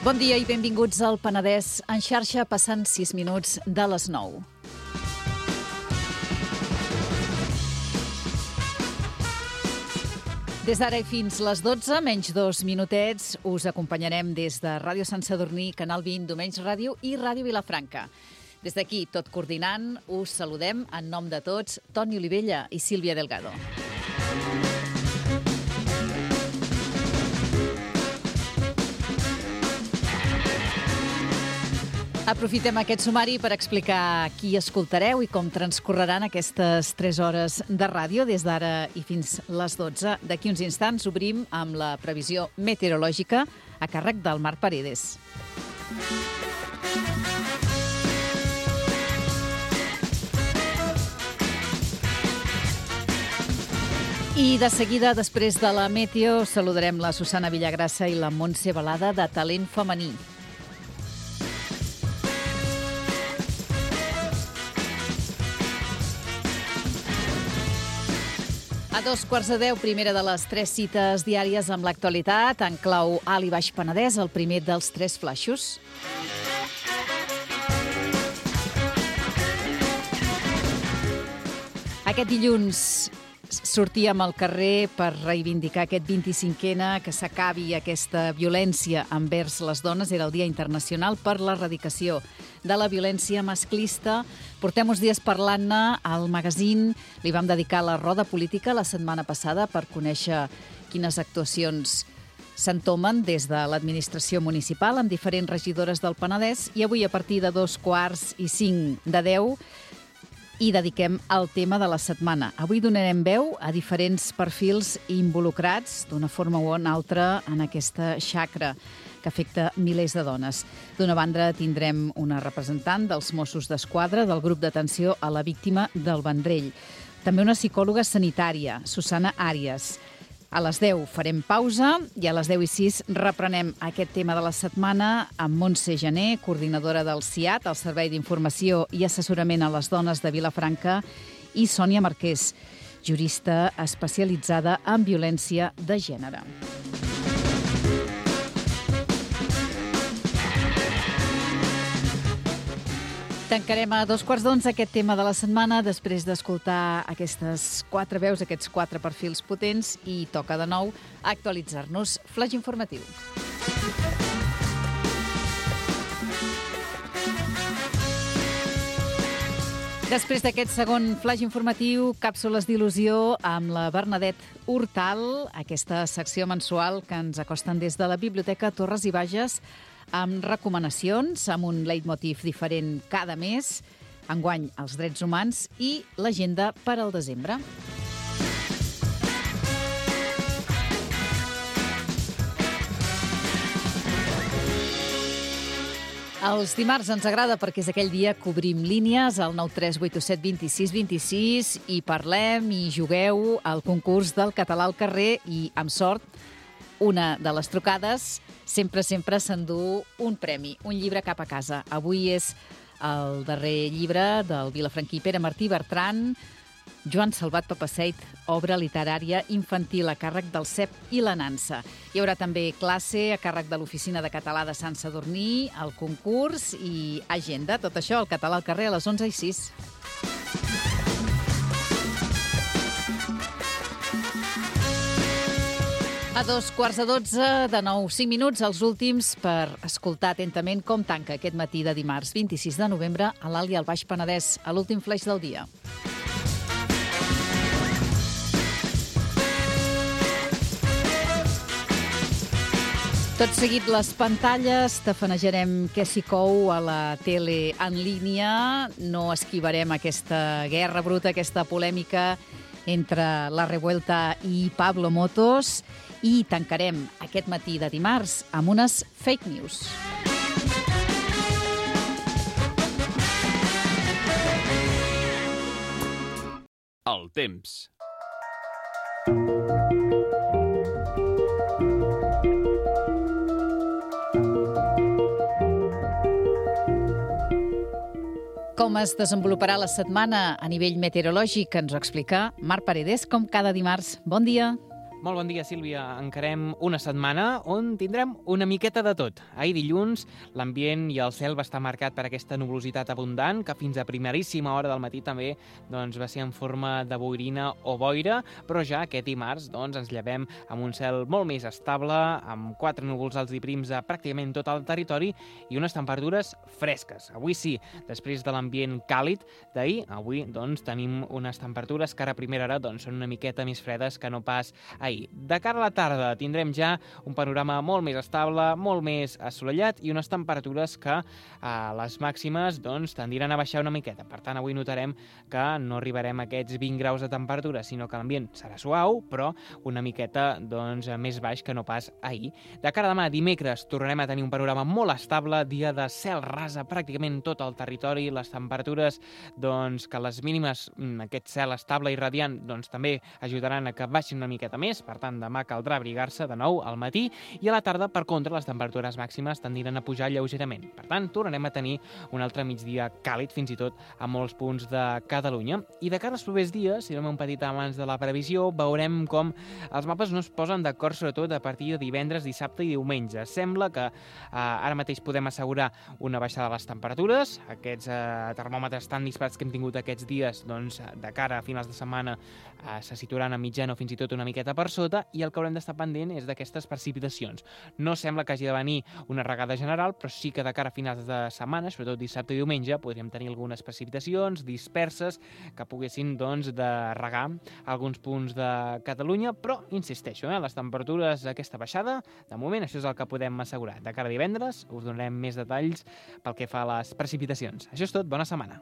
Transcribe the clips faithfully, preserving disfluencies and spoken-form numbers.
Bon dia i benvinguts al Penedès en xarxa, passant sis minuts de les nou. Des d'ara i fins les dotze, menys dos minutets, us acompanyarem des de Ràdio Sant Sadurní, Canal vint, Domenys Ràdio i Ràdio Vilafranca. Des d'aquí, tot coordinant, us saludem en nom de tots, Toni Olivella i Sílvia Delgado. Aprofitem aquest sumari per explicar qui escoltareu i com transcorreran aquestes tres hores de ràdio des d'ara i fins les dotze. D'aquí uns instants obrim amb la previsió meteorològica a càrrec del Marc Paredes. I de seguida, després de la meteo, saludarem la Susana Villagrassa i la Montse Balada de Talent Femení. A dos quarts de deu, primera de les tres cites diàries amb l'actualitat, en clau Alt i Baix Penedès, el primer dels tres flaixos. Aquest dilluns sortíem al carrer per reivindicar aquest vint-i-cinquena, que s'acabi aquesta violència envers les dones. Era el Dia Internacional per l'Erradicació de la Violència Masclista. Portem uns dies parlant-ne al magazín. Li vam dedicar la roda política la setmana passada per conèixer quines actuacions s'entomen des de l'administració municipal amb diferents regidores del Penedès. I avui, a partir de dos quarts i cinc de deu, i dediquem al tema de la setmana. Avui donarem veu a diferents perfils involucrats d'una forma o una altra en aquesta xacra que afecta milers de dones. D'una banda, tindrem una representant dels Mossos d'Esquadra del grup d'atenció a la víctima del Vendrell. També una psicòloga sanitària, Susana Àries. A les deu farem pausa i a les deu i sis reprenem aquest tema de la setmana amb Montse Gené, coordinadora del C I A T, el Servei d'Informació i Assessorament a les Dones de Vilafranca, i Sònia Marquès, jurista especialitzada en violència de gènere. Tancarem a dos quarts d'onze aquest tema de la setmana després d'escoltar aquestes quatre veus, aquests quatre perfils potents, i toca de nou actualitzar-nos. Flaix informatiu. Després d'aquest segon flaix informatiu, càpsules d'il·lusió amb la Bernadette Hurtal, aquesta secció mensual que ens acosten des de la Biblioteca Torres i Bages, amb recomanacions, amb un leitmotiv diferent cada mes, enguany els drets humans i l'agenda per al desembre. Els dimarts ens agrada perquè és aquell dia que obrim línies al nou tres vuit set dos sis dos sis i parlem i jugueu al concurs del català al carrer i, amb sort, una de les trucades sempre, sempre s'endú un premi, un llibre cap a casa. Avui és el darrer llibre del vilafranquí Pere Martí Bertran, Joan Salvat Papaseit, obra literària infantil a càrrec del C E P i la Nansa. Hi haurà també classe a càrrec de l'Oficina de Català de Sant Sadurní, el concurs i agenda. Tot això al català al carrer a les onze i sis. A dos quarts de dotze, de nou, cinc minuts, els últims per escoltar atentament com tanca aquest matí de dimarts vint-i-sis de novembre a l'Alt i al Baix Penedès, a l'últim flaix del dia. Tot seguit les pantalles, tafanejarem què s'hi cou a la tele en línia, no esquivarem aquesta guerra bruta, aquesta polèmica entre La Revuelta i Pablo Motos, i tancarem aquest matí de dimarts amb unes fake news. El temps. Com es desenvoluparà la setmana a nivell meteorològic ens ho explica Marc Paredes, com cada dimarts. Bon dia. Molt bon dia, Sílvia. Encarem una setmana on tindrem una miqueta de tot. Ahir dilluns l'ambient i el cel va estar marcat per aquesta nuvolositat abundant que fins a primeríssima hora del matí també doncs, va ser en forma de boirina o boira, però ja aquest dimarts doncs, ens llevem amb un cel molt més estable, amb quatre núvols alts i prims a pràcticament tot el territori i unes temperatures fresques. Avui sí, després de l'ambient càlid d'ahir, avui doncs, tenim unes temperatures que ara a primera hora doncs, són una miqueta més fredes que no pas ahir. De cara a la tarda tindrem ja un panorama molt més estable, molt més assolellat i unes temperatures que a les màximes doncs, tendiran a baixar una miqueta. Per tant, avui notarem que no arribarem a aquests vint graus de temperatura, sinó que l'ambient serà suau, però una miqueta doncs, més baix que no pas ahir. De cara a demà, dimecres, tornarem a tenir un panorama molt estable, dia de cel ras a pràcticament tot el territori, les temperatures doncs, que les mínimes, aquest cel estable i radiant, doncs, també ajudaran a que baixin una miqueta més. Per tant, demà caldrà abrigar-se de nou al matí i a la tarda, per contra, les temperatures màximes tendiran a pujar lleugerament. Per tant, tornarem a tenir un altre migdia càlid, fins i tot a molts punts de Catalunya. I de cara als propers dies, si anem un petit abans de la previsió, veurem com els mapes no es posen d'acord, sobretot a partir de divendres, dissabte i diumenge. Sembla que eh, ara mateix podem assegurar una baixada de les temperatures. Aquests eh, termòmetres tan disparats que hem tingut aquests dies, doncs, de cara a finals de setmana, eh, se situaran a mitjana o fins i tot una miqueta per sota, i el que haurem d'estar pendent és d'aquestes precipitacions. No sembla que hagi de venir una regada general, però sí que de cara a finals de setmana, sobretot dissabte i diumenge, podríem tenir algunes precipitacions disperses que poguessin doncs, de regar alguns punts de Catalunya, però insisteixo, eh, les temperatures d'aquesta baixada, de moment això és el que podem assegurar. De cara a divendres us donarem més detalls pel que fa a les precipitacions. Això és tot, bona setmana.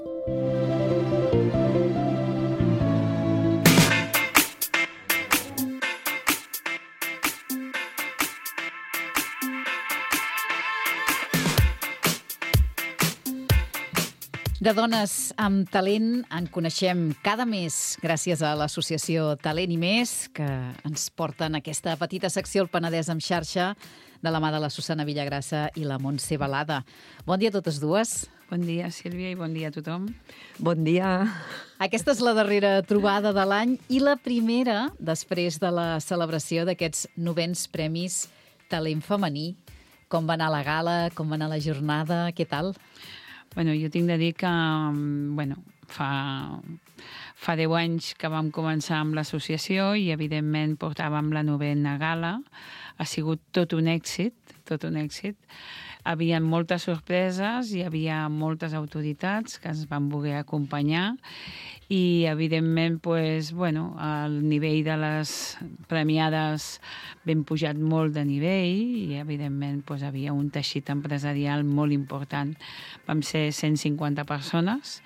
De dones amb talent en coneixem cada mes gràcies a l'associació Talent i Més, que ens porten aquesta petita secció al Penedès en xarxa de la mà de la Susana Villagrassa i la Montse Balada. Bon dia a totes dues. Bon dia, Sílvia, i bon dia a tothom. Bon dia. Aquesta és la darrera trobada de l'any i la primera després de la celebració d'aquests novens Premis Talent Femení. Com va anar la gala, com va anar la jornada, què tal? Bueno, jo tinc de dir que bueno, fa, fa deu anys que vam començar amb l'associació i, evidentment, portàvem la novena gala. Ha sigut tot un èxit, tot un èxit. Hi havia moltes sorpreses, hi havia moltes autoritats que ens van voler acompanyar i, evidentment, pues, bueno, el nivell de les premiades ben pujat molt de nivell i, evidentment, pues, hi havia un teixit empresarial molt important. Vam ser cent cinquanta persones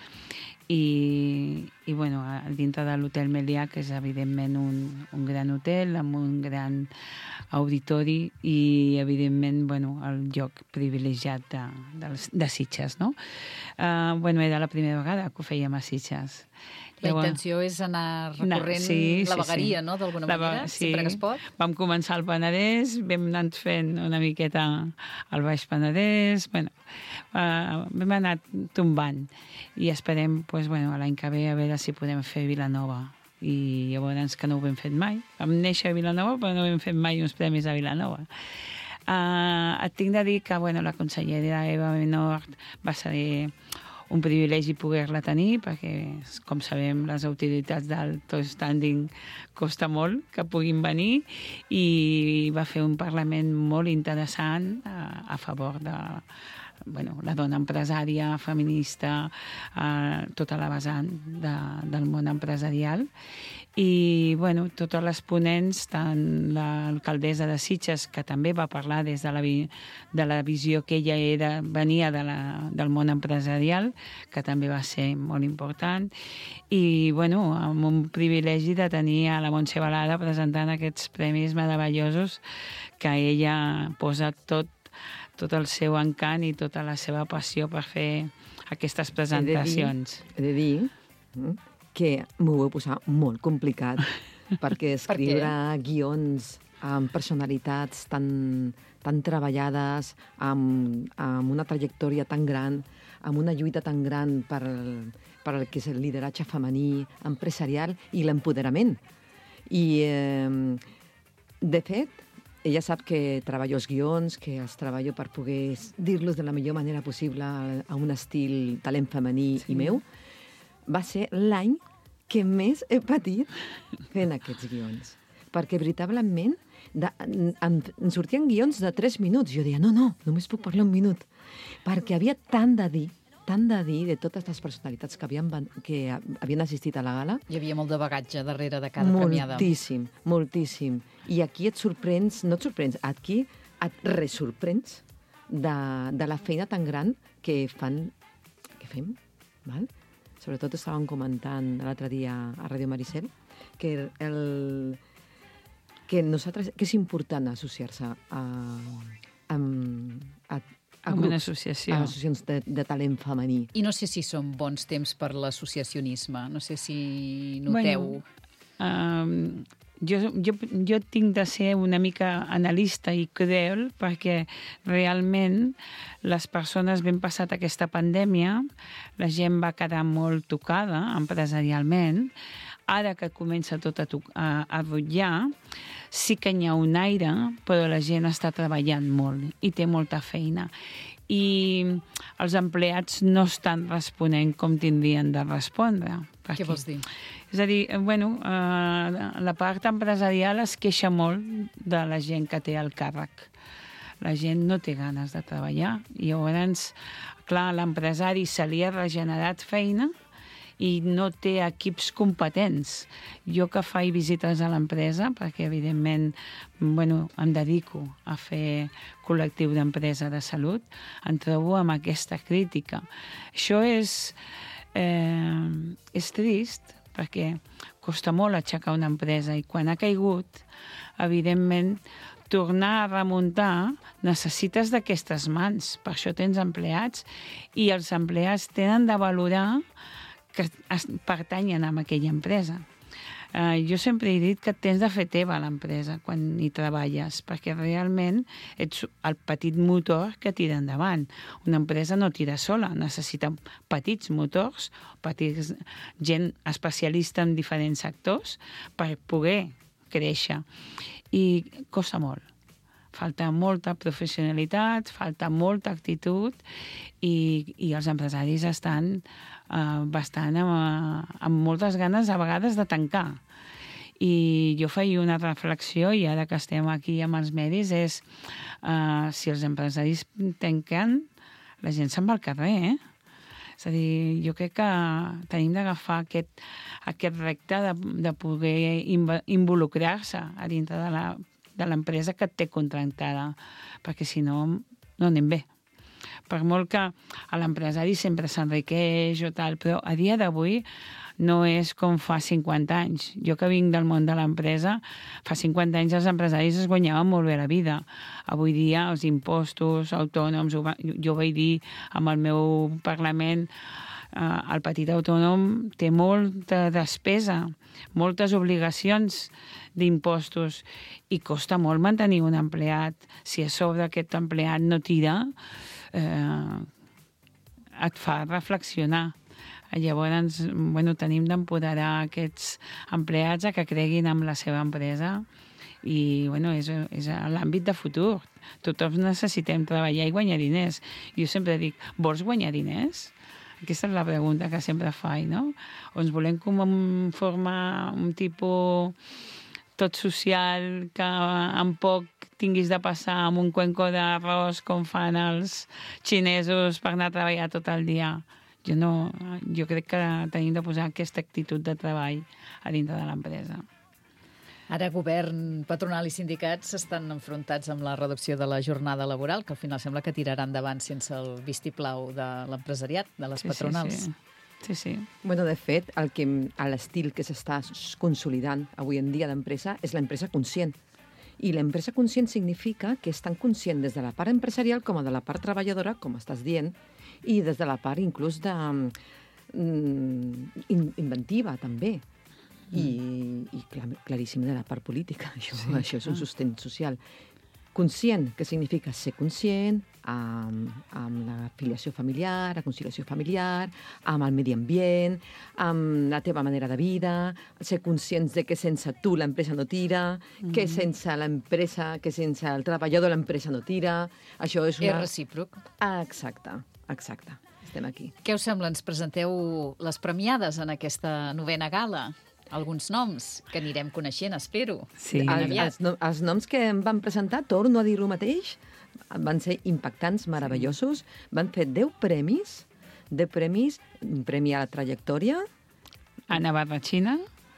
i, i bueno, dintre de l'Hotel Melià, que és, evidentment, un, un gran hotel amb un gran auditori i, evidentment, bueno, el lloc privilegiat de, de, de Sitges, no? Uh, bueno, era la primera vegada que ho fèiem a Sitges. La intenció és anar recorrent sí, la sí, vegueria, sí. no?, d'alguna la, manera, sí. sempre que es pot. Vam començar al Penedès, vam anar fent una miqueta al Baix Penedès, bueno, uh, vam anar tombant i esperem, pues, bueno, l'any que ve a veure si podem fer Vilanova. I llavors que no ho hem fet mai. Vam néixer a Vilanova, però no hem fet mai uns premis a Vilanova. Uh, et tinc de dir que bueno, la consellera Eva Menort va ser un privilegi poder-la tenir, perquè, com sabem, les autoritats del top standing costa molt que puguin venir, i va fer un Parlament molt interessant a, a favor de bueno, la dona empresària, feminista, eh, tota la vessant de, del món empresarial. I bueno, totes les ponents, tant l'alcaldessa de Sitges, que també va parlar des de la, vi, de la visió que ella era, venia de la, del món empresarial, que també va ser molt important, i bueno, amb un privilegi de tenir a la Montse Balada presentant aquests premis meravellosos que ella posa tot tot el seu encant i tota la seva passió per fer aquestes presentacions. He de dir, he de dir que m'ho vau posar molt complicat, perquè escriure per guions amb personalitats tan, tan treballades, amb, amb una trajectòria tan gran, amb una lluita tan gran per, per el que és el lideratge femení, empresarial i l'empoderament. I... Eh, De fet, ella sap que treballo els guions, que els treballo per poder dir-los de la millor manera possible a un estil talent femení sí. i meu. Va ser l'any que més he patit fent aquests guions. Perquè, veritablement, de, em, em sortien guions de tres minuts. Jo deia, no, no, només puc parlar un minut. Perquè havia tant de dir, tant de dir de totes les personalitats que havien, que havien assistit a la gala. Hi havia molt de bagatge darrere de cada premiada. Moltíssim, moltíssim. I aquí et sorprens, no et sorprens, aquí et resorprens de, de la feina tan gran que fan, que fem, val? Sobretot estàvem comentant l'altre dia a Ràdio Maricel que, el, que, nosaltres, que és important associar-se a, a, a, a grups, una associació. a associacions de, de talent femení. I no sé si són bons temps per l'associacionisme, no sé si noteu... Bueno, um, jo, jo, jo tinc de ser una mica analista i crudel perquè realment les persones ben passat aquesta pandèmia, la gent va quedar molt tocada empresarialment. Ara que comença tot a, a, a rutllar, sí que hi ha un aire, però la gent està treballant molt i té molta feina. I els empleats no estan responent com tindrien de respondre. Què vols dir? És a dir, bueno, eh, la part empresarial es queixa molt de la gent que té el càrrec. La gent no té ganes de treballar i llavors, clar, l'empresari se li ha regenerat feina i no té equips competents. Jo que faig visites a l'empresa, perquè evidentment bueno, em dedico a fer col·lectiu d'empresa de salut, em trobo amb aquesta crítica. Això és, eh, és trist, perquè costa molt aixecar una empresa i quan ha caigut, evidentment, tornar a remuntar necessites d'aquestes mans. Per això tens empleats i els empleats tenen de valorar que pertanyen a aquella empresa. Uh, jo sempre he dit que tens de fer teva l'empresa quan hi treballes, perquè realment ets el petit motor que tira endavant. Una empresa no tira sola, necessita petits motors, petits, gent especialista en diferents sectors per poder créixer. I costa molt. Falta molta professionalitat, falta molta actitud i, i els empresaris estan uh, bastant amb, amb moltes ganes a vegades de tancar. I jo feia una reflexió, i ara que estem aquí amb els medis, és uh, si els empresaris tanquen, la gent se'n va al carrer, eh? És a dir, jo crec que tenim d'agafar aquest, aquest repte de, de poder involucrar-se a dintre de la de l'empresa que et té contractada, perquè si no, no anem bé. Per molt que l'empresari sempre s'enriqueix o tal, però a dia d'avui no és com fa cinquanta anys. Jo que vinc del món de l'empresa, fa cinquanta anys els empresaris es guanyaven molt bé la vida. Avui dia els impostos autònoms, jo vaig dir amb el meu Parlament, el petit autònom té molta despesa, moltes obligacions d'impostos i costa molt mantenir un empleat. Si a sobre aquest empleat no tira, eh, et fa reflexionar. Llavors, bueno, tenim d'empoderar aquests empleats a que creguin en la seva empresa i bueno, és, és l'àmbit de futur. Tothom necessitem treballar i guanyar diners. Jo sempre dic, vols guanyar diners? Aquesta és la pregunta que sempre faig, no? O ens volem formar un tipus tot social que en poc tinguis de passar amb un cuenco d'arròs com fan els xinesos per anar a treballar tot el dia. Jo, no, jo crec que tenim de posar aquesta actitud de treball a dintre de l'empresa. Ara govern, patronal i sindicats estan enfrontats amb la reducció de la jornada laboral, que al final sembla que tirarà endavant sense el vistiplau de l'empresariat, de les sí, patronals. Sí, sí. Sí, sí. Bueno, de fet, el que, l'estil que s'està consolidant avui en dia d'empresa és l'empresa conscient. I l'empresa conscient significa que és tan conscient des de la part empresarial com de la part treballadora, com estàs dient, i des de la part inclús de, mm, inventiva, també. I, i clar, claríssim de la part política. Això, sí, això és un sostén social. Conscient, que significa ser conscient, amb, amb la filiació familiar, la conciliació familiar, amb el medi ambient, amb la teva manera de vida, ser conscients de que sense tu l'empresa no tira, mm-hmm. que sense l'empresa, que sense el treballador l'empresa no tira. Això és una... És recíproc. Ah, exacte, exacte. Estem aquí. Què us sembla? Ens presenteu les premiades en aquesta novena gala? Alguns noms que anirem coneixent, espero. Sí. El, els, no, els noms que em van presentar, torno a dir-ho mateix, van ser impactants, meravellosos. Van fer deu premis, deu premis, un premi a la trajectòria. A Navarratxina.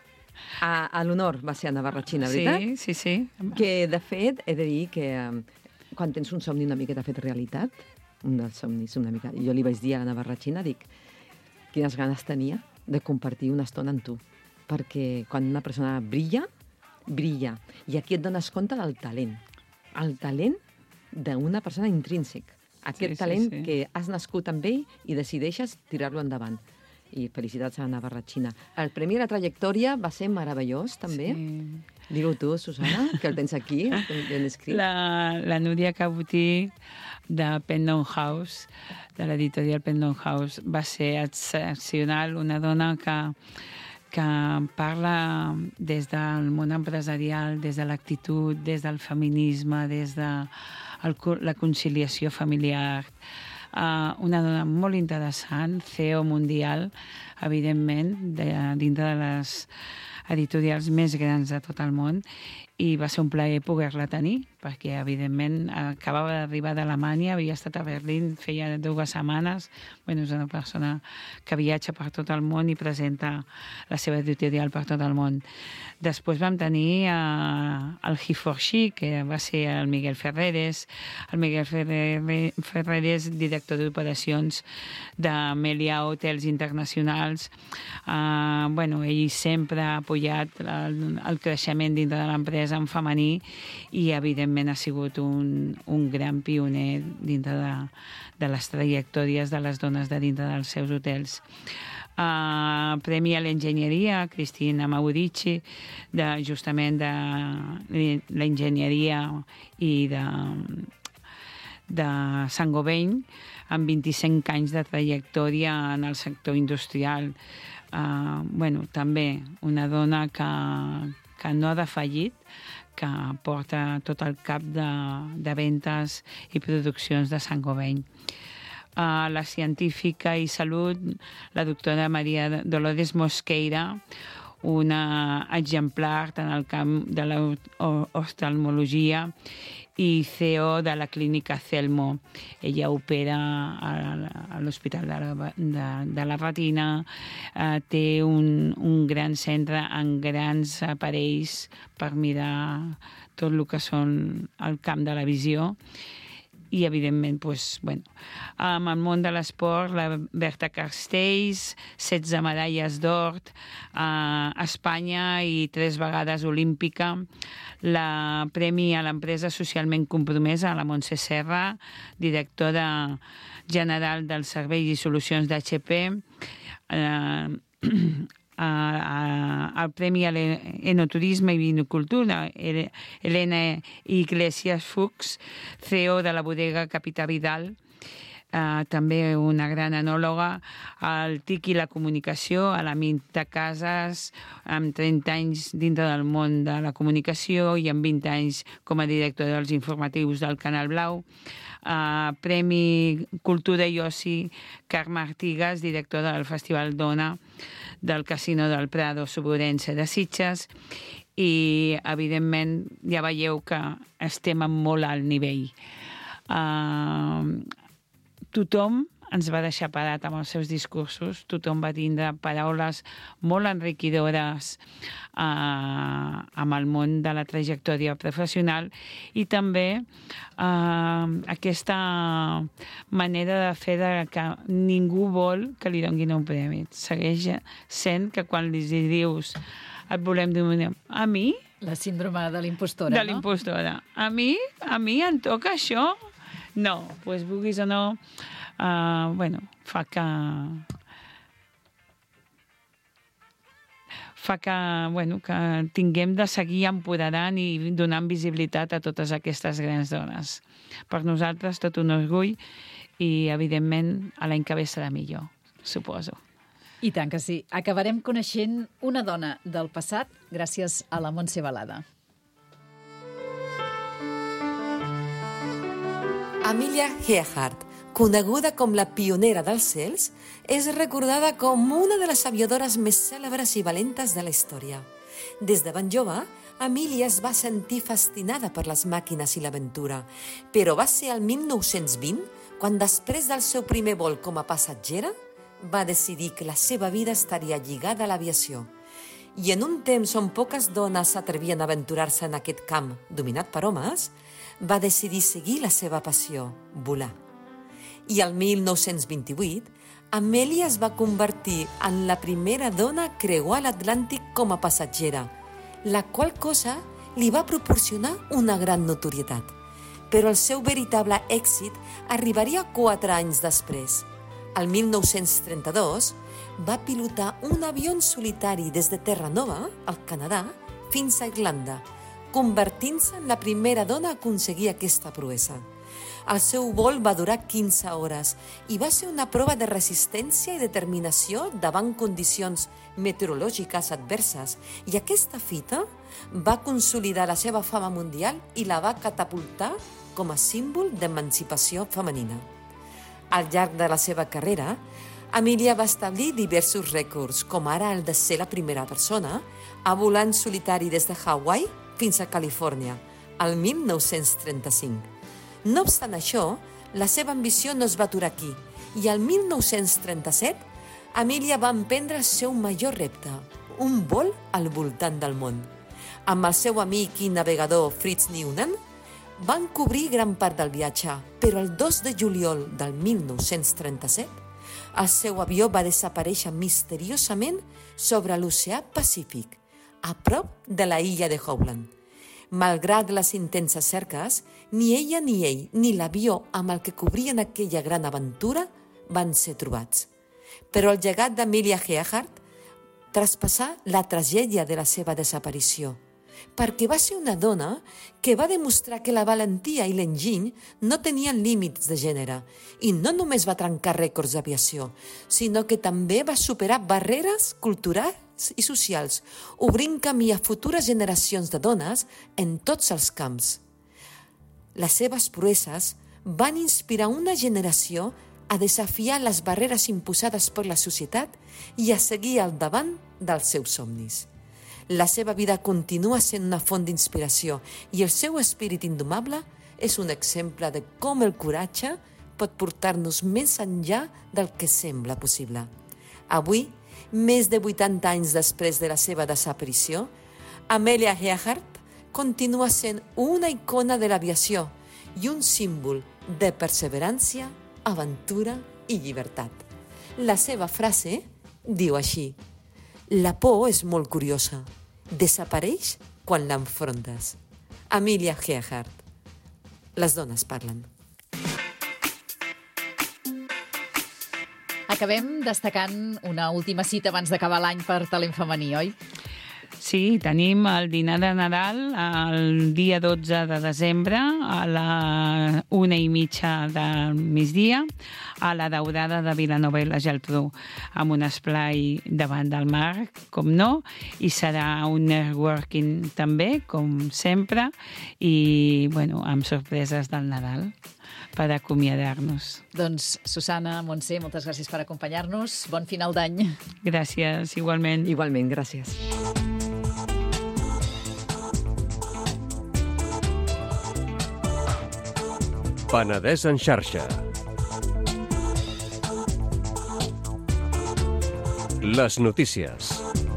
A, a l'honor va ser a Navarratxina, veritat? Sí, sí, sí. Que, de fet, he de dir que um, quan tens un somni una miqueta fet realitat, un dels somnis una mica... Jo li vaig dir a la Navarratxina, dic, quines ganes tenia de compartir una estona amb tu. Perquè quan una persona brilla, brilla. I aquí et dones compte del talent. El talent d'una persona intrínsec. Aquest sí, talent sí, sí. que has nascut amb ell i decideixes tirar-lo endavant. I felicitats a la Navarratxina. El Premi a la Trajectòria va ser meravellós, també. Sí. Digue-ho tu, Susana, que el tens aquí, ben escrit. La, la Núria Cabotí, de Pendon House, de l'editorial Pendon House, va ser excepcional. Una dona que, que parla des del món empresarial, des de l'actitud, des del feminisme, des de el, la conciliació familiar. Uh, una dona molt interessant, C E O mundial, evidentment, de, dintre de les editorials més grans de tot el món, i va ser un plaer poder-la tenir, perquè, evidentment, acabava d'arribar d'Alemanya, havia estat a Berlín, feia dues setmanes. Bueno, és una persona que viatja per tot el món i presenta la seva editorial per tot el món. Després vam tenir uh, el He for She, que va ser el Miguel Ferreres, el Miguel Ferreres, director d'operacions d'Amelia Hotels Internacionals. Uh, bueno, ell sempre ha apoyat el, el creixement dintre de l'empresa en femení i, evidentment, ha sigut un, un gran pioner dintre de, de les trajectòries de les dones de dintre dels seus hotels. Uh, Premi a l'enginyeria, Cristina Maurici, de, justament de l'enginyeria i de, de Saint-Gobain, amb vint-i-cinc anys de trajectòria en el sector industrial. Uh, bueno, també una dona que, que no ha defallit, que porta tot el cap de, de ventes i produccions de Saint-Gobain. Uh, la científica i salut, la doctora Maria Dolores Mosqueira, una exemplar en el camp de l'oftalmologia i C E O de la clínica Celmo. Ella opera a l'Hospital de, la, de, de la Retina, eh, té un, un gran centre en grans aparells per mirar tot el que són el camp de la visió. I, evidentment, doncs, bueno, amb el món de l'esport, la Berta Castells, setze medalles d'or a Espanya i tres vegades olímpica. La Premi a l'empresa socialment compromesa, la Montse Serra, directora general dels serveis i solucions d'H P. Eh, al Premi a l'Enoturisme i Vinicultura, Elena Iglesias Fuchs, C E O de la bodega Capità Vidal, uh, també una gran enòloga, al T I C i la comunicació, a la Minta Casas, amb trenta anys dintre del món de la comunicació i amb vint anys com a directora dels informatius del Canal Blau. Uh, Premi Cultura i Oci, Carme Artigas, directora del Festival Dona del Casino del Prado Suburense de Sitges, i, evidentment, ja veieu que estem a molt alt nivell. Uh, tothom ens va deixar parat amb els seus discursos, tothom va tindre paraules molt enriquidores uh, amb el món de la trajectòria professional i també uh, aquesta manera de fer de que ningú vol que li donguin un premi. Segueix sent que quan li dius et volem donar a mi... La síndrome de l'impostora, no? De l'impostora. A mi, a mi em toca això? No, doncs vulguis o no... Uh, bueno, fa que fa que, bueno, que tinguem de seguir empoderant i donant visibilitat a totes aquestes grans dones. Per nosaltres tot un orgull i, evidentment, l'any que ve serà millor, suposo. I tant que sí. Acabarem coneixent una dona del passat gràcies a la Montse Balada. Amelia Earhart, coneguda com la pionera dels cels, és recordada com una de les aviadores més cèlebres i valentes de la història. Des de ben jove, Amelia es va sentir fascinada per les màquines i l'aventura, però va ser el mil nou-cents vint quan, després del seu primer vol com a passatgera, va decidir que la seva vida estaria lligada a l'aviació. I en un temps on poques dones s'atrevien a aventurar-se en aquest camp dominat per homes, va decidir seguir la seva passió, volar. I el mil nou-cents vint-i-vuit, Amelia es va convertir en la primera dona a creuar l'Atlàntic com a passatgera, la qual cosa li va proporcionar una gran notorietat. Però el seu veritable èxit arribaria quatre anys després. El mil nou-cents trenta-dos va pilotar un avió en solitari des de Terranova, al Canadà, fins a Irlanda, convertint-se en la primera dona a aconseguir aquesta proesa. El seu vol va durar quinze hores i va ser una prova de resistència i determinació davant condicions meteorològiques adverses, i aquesta fita va consolidar la seva fama mundial i la va catapultar com a símbol d'emancipació femenina. Al llarg de la seva carrera, Amelia va establir diversos rècords, com ara el de ser la primera persona a volar en solitari des de Hawaii fins a Califòrnia, el mil nou-cents trenta-cinc. No obstant això, la seva ambició no es va aturar aquí, i el mil nou-cents trenta-set, Amelia va emprendre el seu major repte, un vol al voltant del món. Amb el seu amic i navegador Fritz Neumann, van cobrir gran part del viatge, però el dos de juliol del mil nou-cents trenta-set, el seu avió va desaparèixer misteriosament sobre l'oceà Pacífic, a prop de la illa de Howland. Malgrat les intenses cerques, ni ella ni ell, ni l'avió amb el que cobrien aquella gran aventura van ser trobats. Però el llegat d'Amelia Earhart traspassà la tragèdia de la seva desaparició, perquè va ser una dona que va demostrar que la valentia i l'enginy no tenien límits de gènere, i no només va trencar rècords d'aviació, sinó que també va superar barreres culturals i socials, obrint camí a futures generacions de dones en tots els camps. Les seves proeses van inspirar una generació a desafiar les barreres imposades per la societat i a seguir al davant dels seus somnis. La seva vida continua sent una font d'inspiració i el seu espírit indomable és un exemple de com el coratge pot portar-nos més enllà del que sembla possible. Avui, més de vuitanta anys després de la seva desaparició, Amelia Earhart continua sent una icona de l'aviació i un símbol de perseverància, aventura i llibertat. La seva frase diu així: la por és molt curiosa, desapareix quan l'enfrontes. Amelia Earhart. Les dones parlen. Acabem destacant una última cita abans d'acabar l'any per Talent Femení, oi? Sí, tenim el dinar de Nadal el dia dotze de desembre a la una i mitja del migdia a la Daurada de Vilanova i la Geltrú, amb un esplai davant del mar, com no, i serà un networking també, com sempre, i bueno, amb sorpreses del Nadal per acomiadar-nos. Doncs, Susana, Montse, moltes gràcies per acompanyar-nos. Bon final d'any. Gràcies, igualment. Igualment, gràcies. Penedès en xarxa. Les notícies.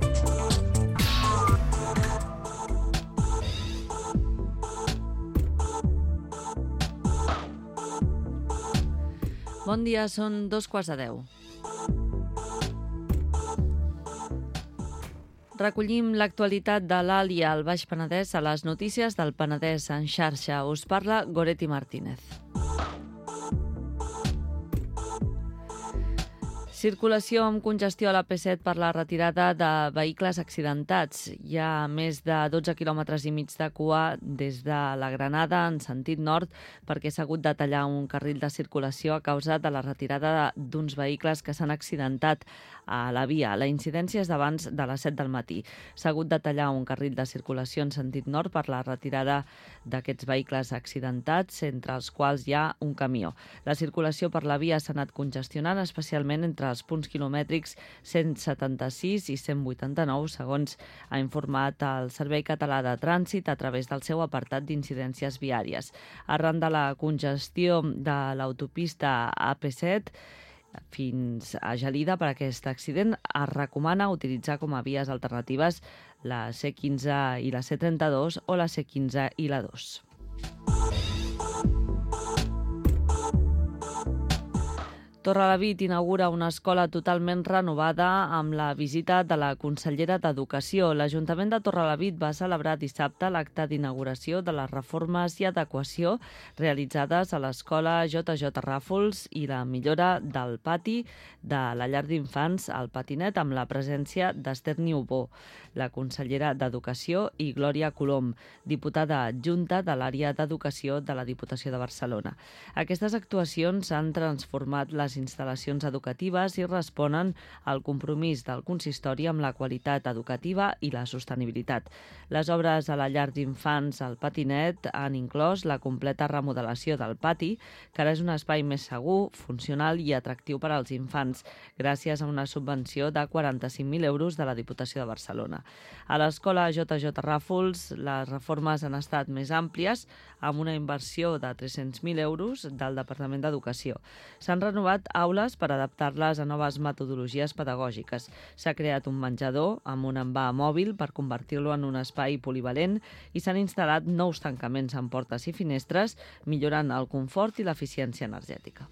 Bon dia, són dos quarts de deu. Recollim l'actualitat de l'Àlia al Baix Penedès a les notícies del Penedès en xarxa. Us parla Goretti Martínez. Circulació amb congestió a la P set per la retirada de vehicles accidentats. Hi ha més de dotze quilòmetres i mig de cua des de la Granada en sentit nord perquè s'ha hagut de tallar un carril de circulació a causa de la retirada d'uns vehicles que s'han accidentat a la via. La incidència és d'abans de les set del matí. S'ha hagut de tallar un carril de circulació en sentit nord per la retirada d'aquests vehicles accidentats, entre els quals hi ha un camió. La circulació per la via s'ha anat congestionant, especialment entre els punts quilomètrics cent setanta-sis i cent vuitanta-nou, segons ha informat el Servei Català de Trànsit a través del seu apartat d'incidències viàries. Arran de la congestió de l'autopista A P set fins a Gelida per aquest accident, es recomana utilitzar com a vies alternatives la C quinze i la C trenta-dos o la C quinze i la dos. Torrelavit inaugura una escola totalment renovada amb la visita de la consellera d'Educació. L'Ajuntament de Torrelavit va celebrar dissabte l'acte d'inauguració de les reformes i adequació realitzades a l'escola J J Ràfols i la millora del pati de la llar d'infants al Patinet amb la presència d'Ester Niubó, la consellera d'Educació, i Glòria Colom, diputada adjunta de l'àrea d'Educació de la Diputació de Barcelona. Aquestes actuacions han transformat les instal·lacions educatives i responen al compromís del consistori amb la qualitat educativa i la sostenibilitat. Les obres a la llar d'infants al Patinet han inclòs la completa remodelació del pati, que ara és un espai més segur, funcional i atractiu per als infants, gràcies a una subvenció de quaranta-cinc mil euros de la Diputació de Barcelona. A l'escola J J Ràfols, les reformes han estat més àmplies, amb una inversió de tres-cents mil euros del Departament d'Educació. S'han renovat aules per adaptar-les a noves metodologies pedagògiques. S'ha creat un menjador amb un envà mòbil per convertir-lo en un espai polivalent i s'han instal·lat nous tancaments amb portes i finestres, millorant el confort i l'eficiència energètica.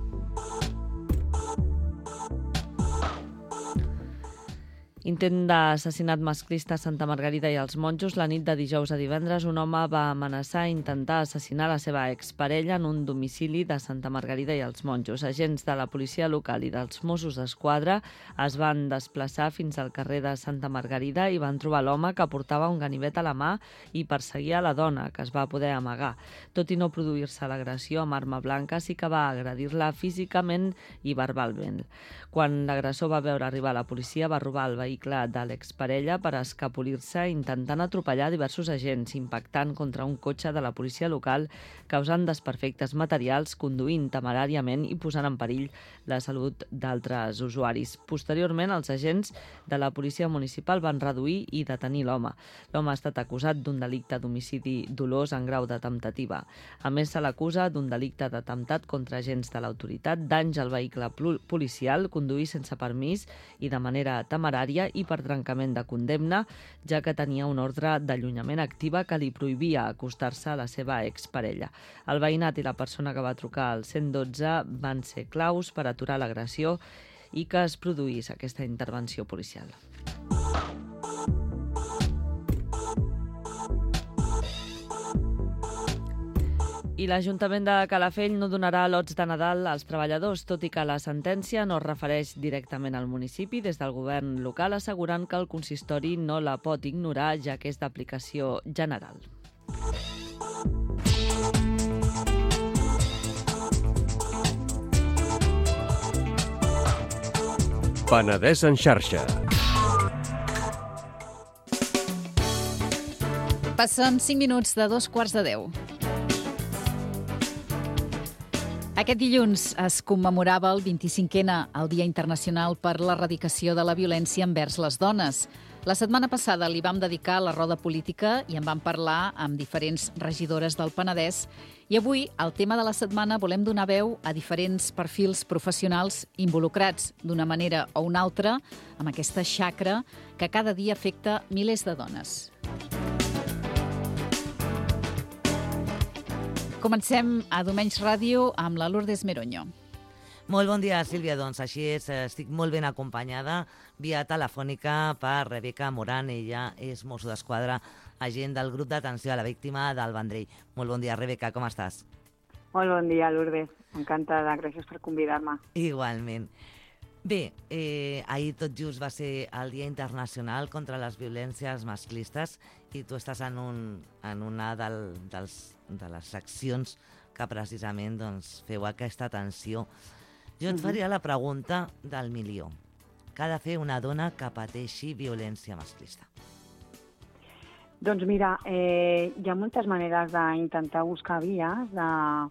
Intent d'assassinat masclista a Santa Margarida i als Monjos. La nit de dijous a divendres, un home va amenaçar i intentar assassinar la seva exparella en un domicili de Santa Margarida i els Monjos. Agents de la policia local i dels Mossos d'Esquadra es van desplaçar fins al carrer de Santa Margarida i van trobar l'home que portava un ganivet a la mà i perseguia la dona, que es va poder amagar. Tot i no produir-se l'agressió amb arma blanca, sí que va agredir-la físicament i verbalment. Quan l'agressor va veure arribar la policia, va robar el vehicle de l'exparella per escapolir-se intentant atropellar diversos agents, impactant contra un cotxe de la policia local, causant desperfectes materials, conduint temeràriament i posant en perill la salut d'altres usuaris. Posteriorment, els agents de la policia municipal van reduir i detenir l'home. L'home ha estat acusat d'un delicte d'homicidi dolós en grau de temptativa. A més, se l'acusa d'un delicte d'atemptat contra agents de l'autoritat, danys al vehicle policial, conduir sense permís i de manera temerària i per trencament de condemna, ja que tenia un ordre d'allunyament activa que li prohibia acostar-se a la seva exparella. El veïnat i la persona que va trucar al cent dotze van ser claus per aturar l'agressió i que es produís aquesta intervenció policial. I l'Ajuntament de Calafell no donarà lots de Nadal als treballadors, tot i que la sentència no es refereix directament al municipi. Des del govern local asseguren que el consistori no la pot ignorar, ja que és d'aplicació general. Penedès en xarxa. Passen cinc minuts de dos quarts de deu. Aquest dilluns es commemorava el vint-i-cinquè, el Dia Internacional per l'Erradicació de la Violència envers les Dones. La setmana passada li vam dedicar la roda política i en vam parlar amb diferents regidores del Penedès. I avui, al tema de la setmana, volem donar veu a diferents perfils professionals involucrats d'una manera o una altra amb aquesta xacra que cada dia afecta milers de dones. Comencem a Domenys Ràdio amb la Lourdes Meroño. Molt bon dia, Sílvia. Doncs així és, estic molt ben acompanyada via telefònica per Rebeca Moran. Ella és Mosso d'Esquadra, agent del grup d'atenció a la víctima del Vendrell. Molt bon dia, Rebeca, com estàs? Molt bon dia, Lourdes. Encantada, gràcies per convidar-me. Igualment. Bé, eh, ahir tot just va ser el Dia Internacional contra les Violències Masclistes i tu estàs en, un, en una del, dels, de les seccions que precisament doncs, feu aquesta atenció. Jo et faria la pregunta del milió. Què ha de fer una dona que pateixi violència masclista? Doncs mira, eh, hi ha moltes maneres d'intentar buscar vies de,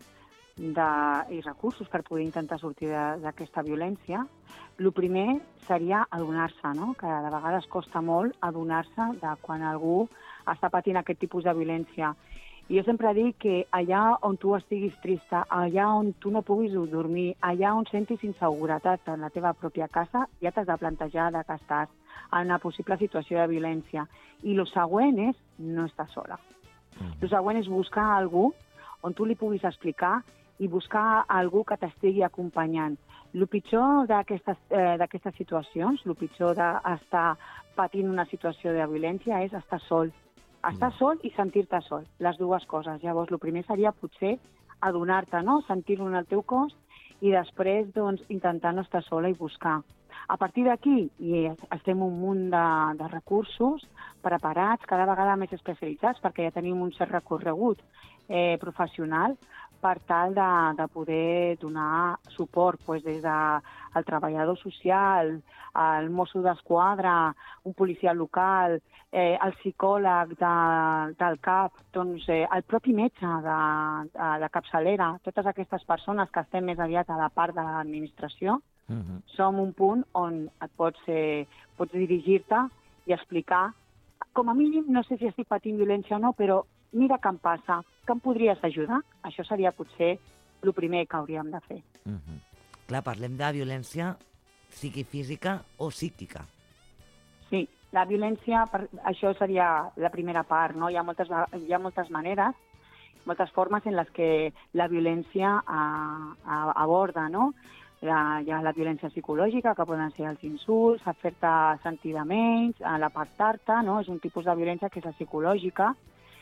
de, i recursos per poder intentar sortir d'aquesta violència. El primer seria adonar-se, no? Que de vegades costa molt adonar-se de quan algú està patint aquest tipus de violència. I jo sempre dic que allà on tu estiguis trista, allà on tu no puguis dormir, allà on sentis inseguretat en la teva pròpia casa, ja t'has de plantejar que estàs en una possible situació de violència. I el següent és no estar sola. El següent és buscar algú on tu li puguis explicar i buscar algú que t'estigui acompanyant. El pitjor d'aquestes eh, situacions, el pitjor d'estar patint una situació de violència és estar sol. Estar sol i sentir-te sol, les dues coses. Llavors, el primer seria potser adonar-te, no? Sentir-ho en el teu cos i després doncs, intentar no estar sola i buscar. A partir d'aquí, i estem un munt de, de recursos preparats, cada vegada més especialitzats, perquè ja tenim un cert recorregut eh, professional per tal de, de poder donar suport doncs, des del treballador social, el mosso d'esquadra, un policia local, eh, el psicòleg de, del C A P, doncs, eh, el propi metge de, de, de capçalera, totes aquestes persones que estem més aviat a la part de l'administració, uh-huh. Som un punt on et pots, eh, pots dirigir-te i explicar, com a mínim, no sé si estic patint violència o no, però mira què em passa, que em podries ajudar? Això seria potser el primer que hauríem de fer. Uh-huh. Clar, parlem de violència psiquifísica o psíquica. Sí, la violència, això seria la primera part, no? Hi ha moltes, hi ha moltes maneres, moltes formes en les que la violència a, a, aborda, no? Hi ha, hi ha la violència psicològica, que poden ser els insults, fer-te sentir de menys, l'apartar-te, no? És un tipus de violència que és la psicològica,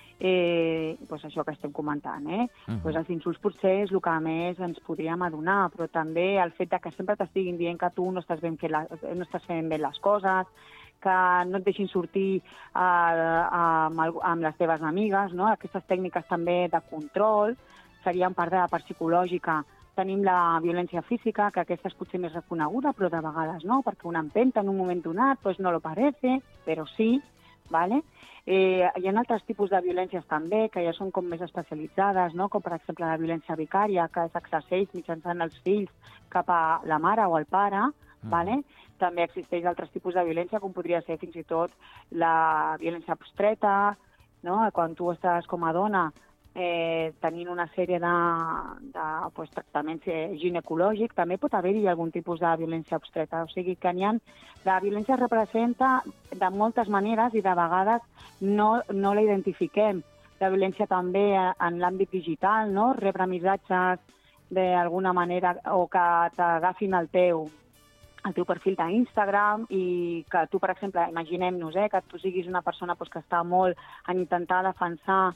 eh, doncs això que estem comentant, eh? Uh-huh. Pues els insults potser és el que més ens podríem adonar, però també el fet de que sempre t'estiguin dient que tu no estàs, ben fent la, no estàs fent bé les coses, que no et deixin sortir uh, amb, el, amb les teves amigues, no? Aquestes tècniques també de control serien part de la part psicològica. Tenim la violència física, que aquesta és potser més reconeguda, però de vegades no, perquè una empenta en un moment donat pues no lo parece, però sí, ¿vale? Eh, hi ha altres tipus de violències també, que ja són com més especialitzades, no? Com per exemple la violència vicària, que s'exerceix mitjançant els fills cap a la mare o el pare, mm. ¿vale? També existeix altres tipus de violència, com podria ser fins i tot la violència abstreta, no? Quan tu estàs com a dona eh, tenint una sèrie de, de pues, tractaments eh, ginecològics, també pot haver-hi algun tipus de violència abstreta. O sigui que n'hi ha... La violència es representa de moltes maneres i de vegades no, no la identifiquem. La violència també en l'àmbit digital, no? Rebre missatges d'alguna manera o que t'agafin el teu el teu perfil d'Instagram i que tu, per exemple, imaginem-nos eh, que tu siguis una persona pues, que està molt en intentar defensar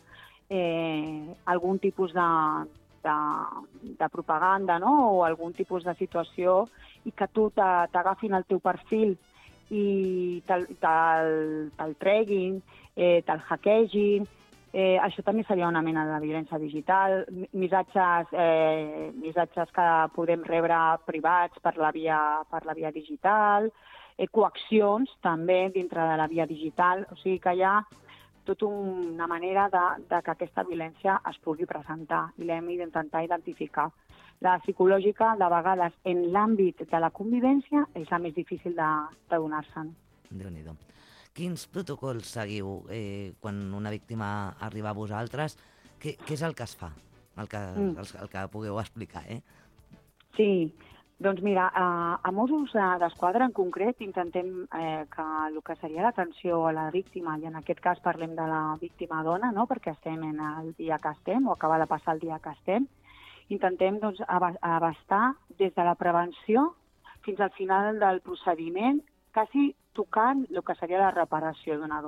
eh, algun tipus de, de, de propaganda, no? O algun tipus de situació i que tu t'agafin el teu perfil i te'l te te treguin, eh, te'l hackegin. Eh, això també seria una mena de violència digital, missatges, eh, missatges que podem rebre privats per la via, per la via digital, eh, coaccions també dintre de la via digital, o sigui que hi ha tota una manera de, de que aquesta violència es pugui presentar i l'hem d'intentar identificar. La psicològica, de vegades, en l'àmbit de la convivència, és la més difícil de, de donar-se'n. Déu-n'hi-do. Quins protocols seguiu eh, quan una víctima arriba a vosaltres? Què, què és el que es fa? El que, mm. el, el que pugueu explicar, eh? Sí, doncs mira, a, a Mossos d'Esquadra en concret intentem eh, que el que seria l'atenció a la víctima, i en aquest cas parlem de la víctima dona, no? Perquè estem en el dia que estem, o acaba de passar el dia que estem, intentem doncs, abastar des de la prevenció fins al final del procediment, quasi tocant el que seria la reparació d'una dona.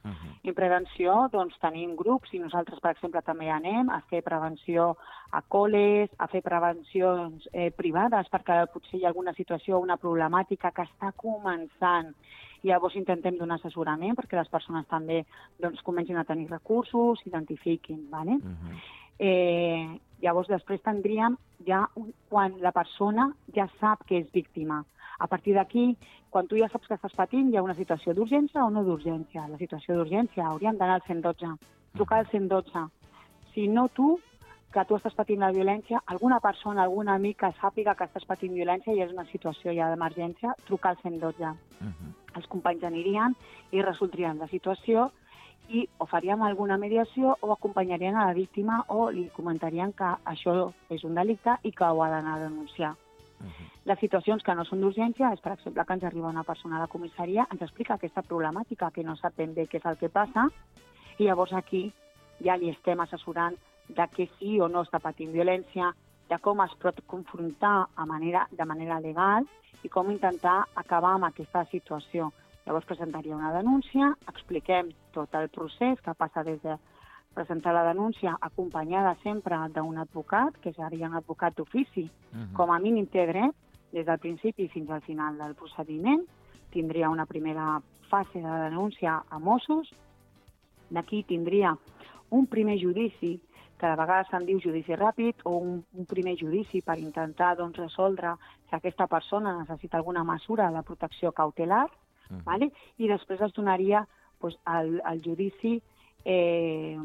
Uh -huh. I prevenció, doncs, tenim grups, i nosaltres, per exemple, també anem a fer prevenció a col·les, a fer prevencions eh, privades, perquè potser hi ha alguna situació, una problemàtica que està començant. Llavors intentem donar assessorament perquè les persones també doncs, comencin a tenir recursos, s'identifiquin. ¿Vale? Uh -huh. eh, llavors, després tindríem ja un, quan la persona ja sap que és víctima. A partir d'aquí, quan tu ja saps que estàs patint, hi ha una situació d'urgència o no d'urgència. La situació d'urgència hauríem d'anar al cent dotze, trucar al cent dotze. Si no tu, que tu estàs patint la violència, alguna persona, algun amic que sàpiga que estàs patint violència i és una situació ja d'emergència, trucar al cent dotze. Uh -huh. Els companys anirien i resoldrien la situació i o faríem alguna mediació o acompanyarien a la víctima o li comentarien que això és un delicte i que ho ha d'anar a denunciar. Uh-huh. Les situacions que no són d'urgència és, per exemple, que ens arriba una persona a la comissaria, ens explica aquesta problemàtica, que no sap ben bé què és el que passa, i llavors aquí ja li estem assessorant de què sí o no està patint violència, de com es pot confrontar a manera, de manera legal i com intentar acabar amb aquesta situació. Llavors presentaria una denúncia, expliquem tot el procés que passa des de presentar la denúncia acompanyada sempre d'un advocat, que seria un advocat d'ofici. Uh-huh. Com a mínim té dret, des del principi fins al final del procediment. Tindria una primera fase de denúncia a Mossos. D'aquí tindria un primer judici, que de vegades se'n diu judici ràpid, o un, un primer judici per intentar doncs, resoldre si aquesta persona necessita alguna mesura de protecció cautelar, uh-huh. ¿vale? I després es donaria doncs, el, el judici Eh,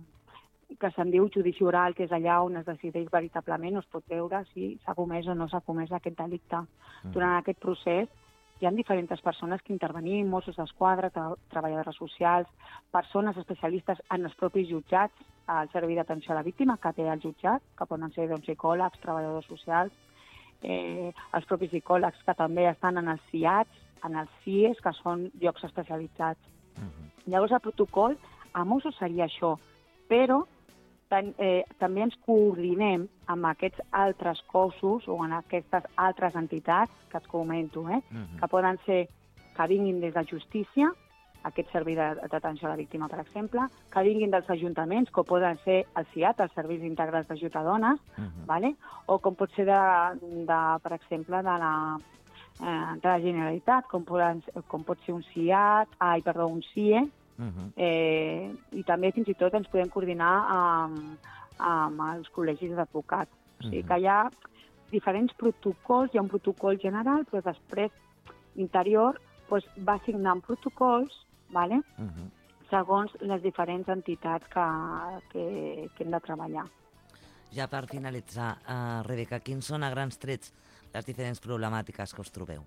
que se'n diu judici oral, que és allà on es decideix veritablement, o es pot veure si s'ha comès o no s'ha comès aquest delicte. Mm. Durant aquest procés hi ha diferents persones que intervenim, Mossos d'Esquadra, tra treballadores socials, persones especialistes en els propis jutjats, al servei d'atenció a la víctima que té el jutjat, que poden ser doncs, psicòlegs, treballadors socials, eh, els propis psicòlegs que també estan en els C I A Ts, en els C I E S, que són llocs especialitzats. Mm. Llavors el protocol a Mossos seria això, però ten, eh, també ens coordinem amb aquests altres cossos o en aquestes altres entitats que et comento, eh, uh-huh. que poden ser que vinguin des de justícia, aquest servei d'atenció a la víctima, per exemple, que vinguin dels ajuntaments, com poden ser el C I A T, els Serveis Integrals d'Ajut a Dones, uh-huh. ¿vale? O com pot ser, de, de, per exemple, de la, eh, de la Generalitat, com, poden, com pot ser un C I A T, ai, perdó, un C I E, Uh-huh. eh, i també fins i tot ens podem coordinar amb, amb els col·legis d'advocats. Uh-huh. O sigui que hi ha diferents protocols, hi ha un protocol general, però després Interior doncs, va signant protocols, ¿vale? Uh-huh. segons les diferents entitats que, que, que hem de treballar. Ja per finalitzar, uh, Rebeca, quins són a grans trets les diferents problemàtiques que us trobeu?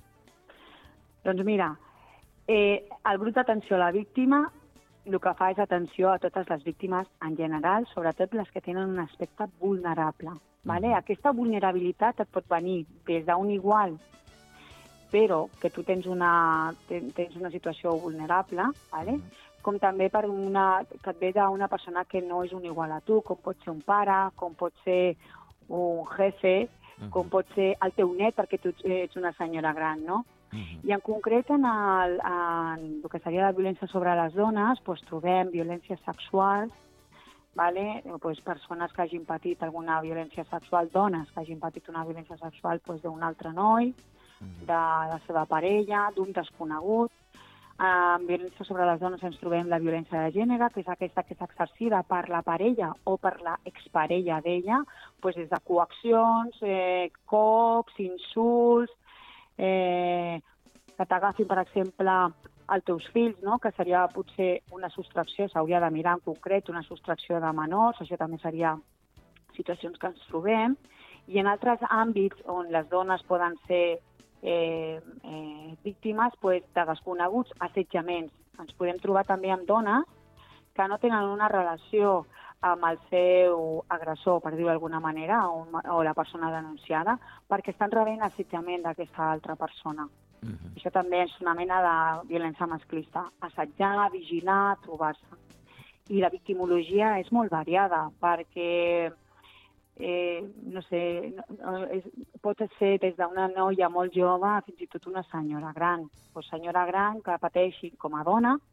Doncs mira, Eh, el grup d'atenció a la víctima el que fa és atenció a totes les víctimes en general, sobretot les que tenen un aspecte vulnerable. ¿vale? Aquesta vulnerabilitat et pot venir des d'un igual, però que tu tens una, tens una situació vulnerable, ¿vale? com també per una, que et ve d'una persona que no és un igual a tu, com pot ser un pare, com pot ser un jefe, com pot ser el teu net, perquè tu ets una senyora gran, no? Uh-huh. I en concret en el, en el que seria la violència sobre les dones doncs trobem violències sexuals, vale? Pues persones que hagin patit alguna violència sexual, dones que hagin patit una violència sexual pues, d'un altre noi, uh-huh. de la seva parella, d'un desconegut. En violència sobre les dones ens trobem la violència de gènere, que és aquesta que és exercida per la parella o per la exparella d'ella, pues des de coaccions, eh, cops, insults, Eh, que t'agafin, per exemple, els teus fills, no? que seria potser una sostracció, s'hauria de mirar en concret una sostracció de menors, això també seria situacions que ens trobem, i en altres àmbits on les dones poden ser eh, eh, víctimes pues, de desconeguts assetjaments. Ens podem trobar també amb dones que no tenen una relació amb el seu agressor, per dir-ho d'alguna manera, o, o la persona denunciada, perquè estan rebent assetjament d'aquesta altra persona. Uh-huh. Això també és una mena de violència masclista. Assetjar, vigilar, trobar-se. I la victimologia és molt variada, perquè, eh, no sé, no, és, pot ser des d'una noia molt jove fins i tot una senyora gran. O senyora gran que pateixi com a dona,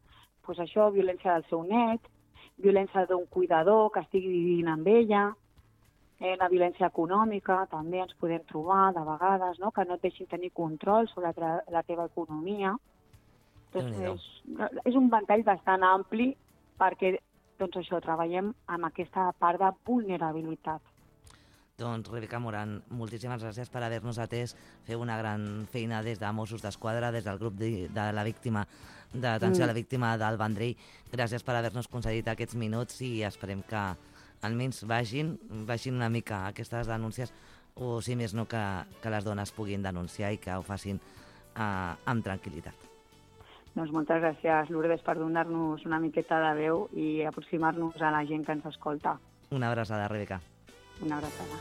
pues això, violència del seu net, violència d'un cuidador que estigui vivint amb ella, eh, la violència econòmica també ens podem trobar de vegades, no? Que no et deixin tenir control sobre la, la teva economia. Doncs és, és un ventall bastant ampli perquè doncs això, treballem amb aquesta part de vulnerabilitat. Doncs, Rebeca Moran, moltíssimes gràcies per haver-nos atès. Feu una gran feina des de Mossos d'Esquadra, des del grup de, de la víctima, d'atenció mm. a la víctima del Vendrell. Gràcies per haver-nos concedit aquests minuts i esperem que almenys vagin, vagin una mica aquestes denúncies, o si més no, que, que les dones puguin denunciar i que ho facin uh, amb tranquil·litat. Doncs moltes gràcies, Lourdes, per donar-nos una miqueta de veu i aproximar-nos a la gent que ens escolta. Una abraçada, Rebeca. Una abraçada.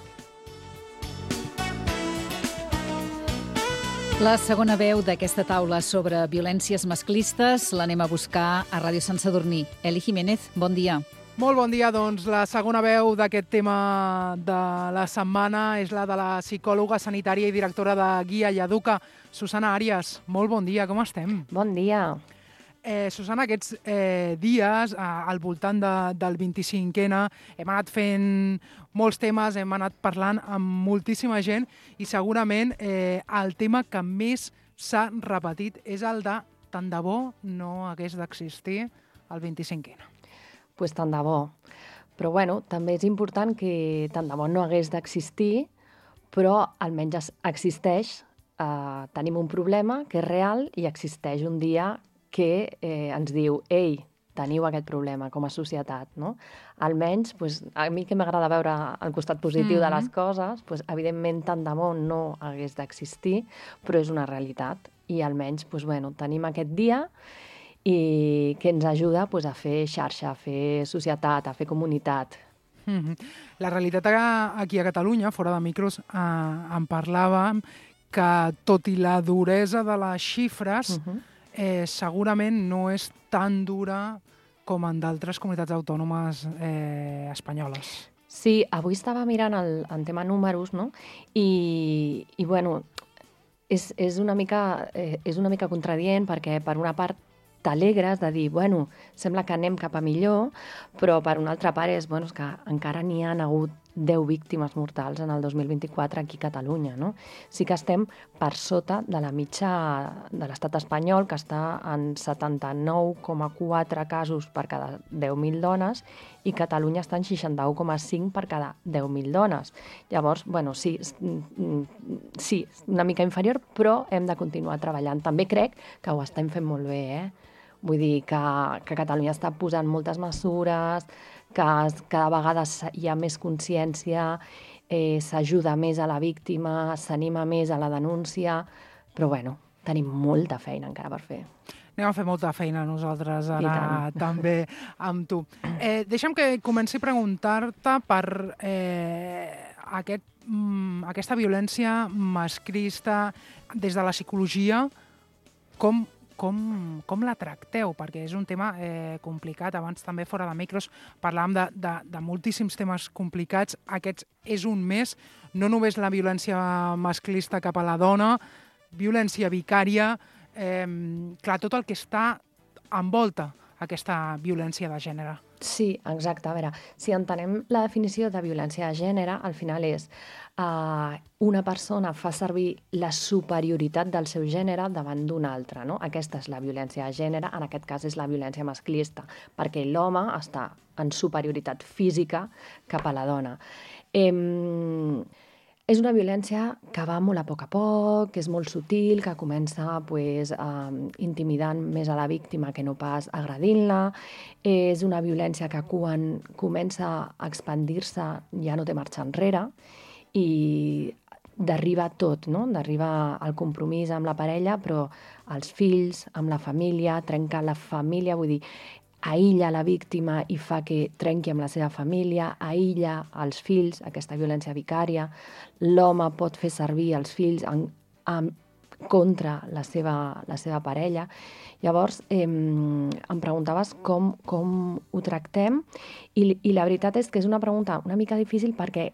La segona veu d'aquesta taula sobre violències masclistes l'anem a buscar a Ràdio Sant Sadurní. Eli Jiménez, bon dia. Molt bon dia, doncs la segona veu d'aquest tema de la setmana és la de la psicòloga sanitària i directora de Guia i Educa, Susana Àrias. Molt bon dia, com estem? Bon dia. Eh, Susana, aquests eh, dies, eh, al voltant de, del vint-i-cinquena, hem anat fent molts temes, hem anat parlant amb moltíssima gent i segurament eh, el tema que més s'ha repetit és el de tant de bo no hagués d'existir el vint-i-cinquena. Pues tant de bo. Però bueno, també és important que tant de bo no hagués d'existir, però almenys existeix, eh, tenim un problema que és real i existeix un dia que eh, ens diu, ei, teniu aquest problema com a societat, no? Almenys, pues, a mi que m'agrada veure el costat positiu mm-hmm. de les coses, pues, evidentment tant de bo no hagués d'existir, però és una realitat i almenys pues, bueno, tenim aquest dia i que ens ajuda pues, a fer xarxa, a fer societat, a fer comunitat. Mm-hmm. La realitat aquí a Catalunya, fora de micros, eh, en parlàvem que tot i la duresa de les xifres, mm-hmm. eh, segurament no és tan dura com en d'altres comunitats autònomes eh, espanyoles. Sí, avui estava mirant el, el tema números, no? I, i bueno, és, és, una mica, eh, és una mica contradient perquè per una part t'alegres de dir, bueno, sembla que anem cap a millor, però per una altra part és, bueno, és que encara n'hi ha hagut deu víctimes mortals en el dos mil vint-i-quatre aquí a Catalunya, no? Sí que estem per sota de la mitja de l'estat espanyol, que està en setanta-nou coma quatre casos per cada deu mil dones i Catalunya està en seixanta-u coma cinc per cada deu mil dones. Llavors, bueno, sí, sí, una mica inferior, però hem de continuar treballant. També crec que ho estem fent molt bé, eh? Vull dir que, que Catalunya està posant moltes mesures, que cada vegada hi ha més consciència, eh, s'ajuda més a la víctima, s'anima més a la denúncia, però bueno, tenim molta feina encara per fer. Anem a fer molta feina nosaltres ara també amb tu. Eh, deixa'm que comenci a preguntar-te per eh, aquest, mm, aquesta violència masclista des de la psicologia, com Com, com la tracteu? Perquè és un tema eh, complicat. Abans també fora de micros parlàvem de, de, de moltíssims temes complicats. Aquest és un més, no només la violència masclista cap a la dona, violència vicària, eh, clar, tot el que està envolta aquesta violència de gènere. Sí, exacte. A veure, si entenem la definició de violència de gènere, al final és Uh, una persona fa servir la superioritat del seu gènere davant d'una altra, no? Aquesta és la violència de gènere, en aquest cas és la violència masclista, perquè l'home està en superioritat física cap a la dona. Eh, és una violència que va molt a poc a poc, que és molt sutil, que comença pues, uh, intimidant més a la víctima que no pas agredint-la. És una violència que quan comença a expandir-se ja no té marxa enrere, i d'arribar tot, no? D'arribar al compromís amb la parella, però els fills, amb la família, trencar la família, vull dir, aïlla la víctima i fa que trenqui amb la seva família, aïlla els fills, aquesta violència vicària, l'home pot fer servir els fills en, en, contra la seva, la seva parella. Llavors, eh, em preguntaves com, com ho tractem i, i la veritat és que és una pregunta una mica difícil perquè és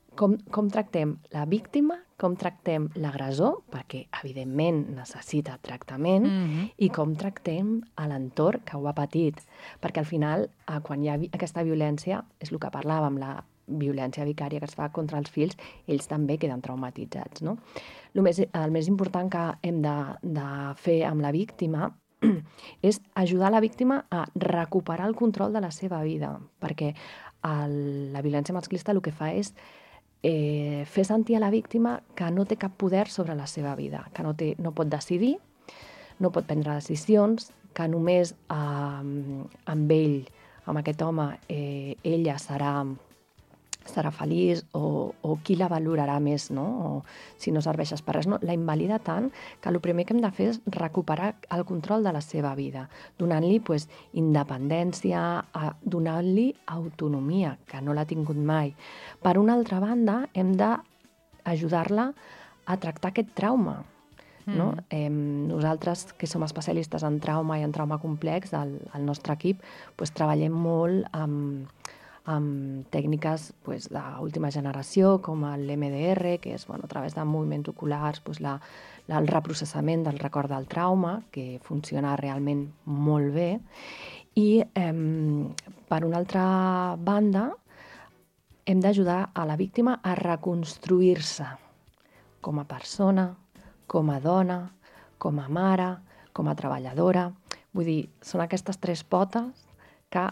com, com tractem la víctima, com tractem l'agressor, perquè evidentment necessita tractament, Mhm. i com tractem a l'entorn que ho ha patit. Perquè al final, eh, quan hi ha vi- aquesta violència, és el que parlàvem, la violència vicària que es fa contra els fills, ells també queden traumatitzats, no? El més, el més important que hem de, de fer amb la víctima és ajudar la víctima a recuperar el control de la seva vida, perquè el, la violència masclista el que fa és eh, fer sentir a la víctima que no té cap poder sobre la seva vida, que no, té, no pot decidir, no pot prendre decisions, que només eh, amb ell, amb aquest home, eh, ella serà, serà feliç o, o qui la valorarà més, no? O si no serveixes per res, no? La invalida tant que el primer que hem de fer és recuperar el control de la seva vida, donant-li pues, independència, a, donant-li autonomia, que no l'ha tingut mai. Per una altra banda, hem d'ajudar-la a tractar aquest trauma. No? Mm. Eh, nosaltres, que som especialistes en trauma i en trauma complex, el, el nostre equip, pues, treballem molt amb, amb tècniques pues, d'última generació, com l'M D R, que és bueno, a través de moviments oculars, pues, la, la, el reprocessament del record del trauma, que funciona realment molt bé. I, eh, per una altra banda, hem d'ajudar a la víctima a reconstruir-se com a persona, com a dona, com a mare, com a treballadora. Vull dir, són aquestes tres potes que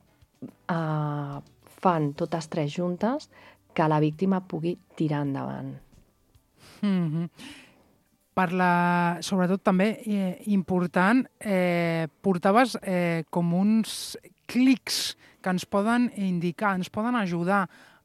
eh, fan totes tres juntes que la víctima pugui tirar endavant. Mm-hmm. Per la, sobretot també eh, important, eh, portaves eh, com uns clics que ens poden indicar, ens poden ajudar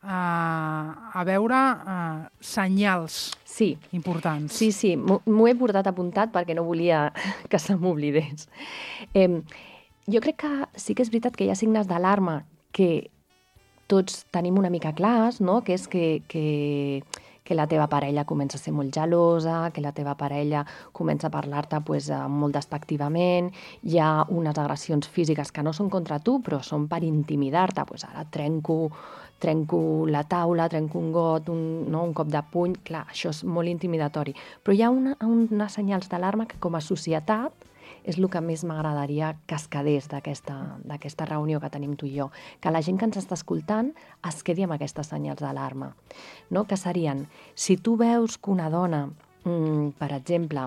a, a veure uh, senyals sí. importants. Sí, sí, m'ho he portat apuntat perquè no volia que se m'oblidés. Eh, jo crec que sí que és veritat que hi ha signes d'alarma que tots tenim una mica clars, no? Que és que, que, que la teva parella comença a ser molt gelosa, que la teva parella comença a parlar-te pues, molt despectivament, hi ha unes agressions físiques que no són contra tu, però són per intimidar-te. Pues ara trenco, trenco la taula, trenco un got, un, no, un cop de puny, clar, això és molt intimidatori. Però hi ha una, unes senyals d'alarma que com a societat és el que més m'agradaria que es quedés d'aquesta reunió que tenim tu i jo, que la gent que ens està escoltant es quedi amb aquestes senyals d'alarma, no? Que serien, si tu veus que una dona, mm, per exemple,